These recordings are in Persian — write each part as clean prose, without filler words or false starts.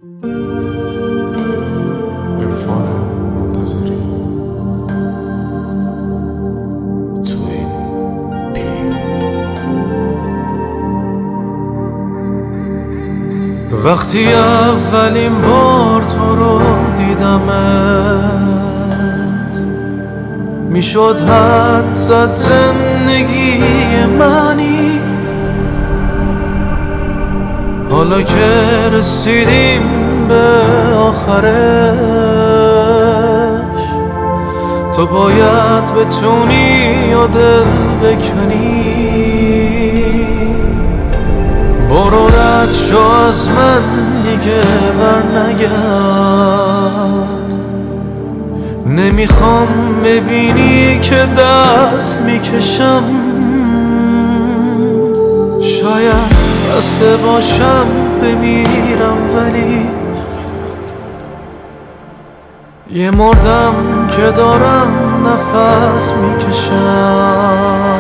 عرفان منتظری تو این پی. وقتی اولین بار تو رو دیدمت میشد حد زد زندگی منی. حالا که رسیدیم به آخرش تو باید بتونی و دل بکنی. برو رد شو از من دیگه برنگرد. نمیخوام ببینی که دست میکشم. شاید بسته باشم بمیرم ولی یه مردم که دارم نفس میکشم.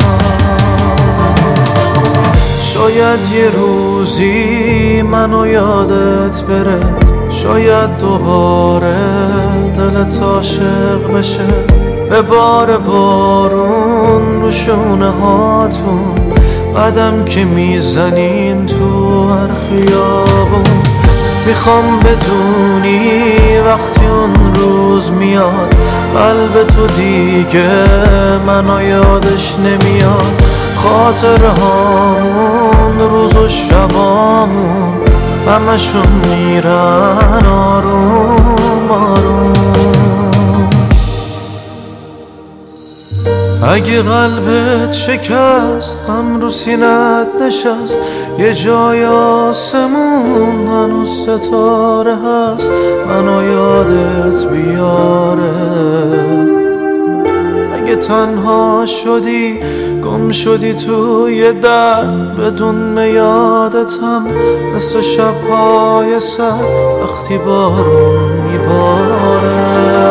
شاید یه روزی منو یادت بره. شاید دوباره دلت عاشق بشه. به بار بارون رو شونه هاتون قدم که میزنین تو هر خیابون. میخوام بدونی وقتی اون روز میاد قلب تو دیگه منو یادش نمیاد. خاطره هامون روز و شبامون همشون میرن آروم آروم. اگه قلبت شکست غم رو سینت نشست یه جای آسمون هنوز ستاره هست منو یادت بیاره. اگه تنها شدی گم شدی توی درد بدون یادتم مثل شبهای سر وقتی بارون میباره.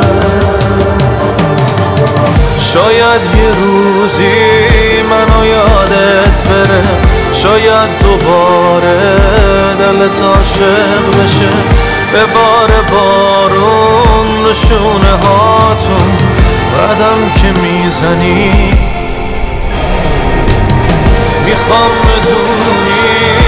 شاید یه روزی منو یادت بره. شاید دوباره دلت عاشق بشه. به بار بارون رو شونه هاتون قدم که میزنی. میخوام بدونی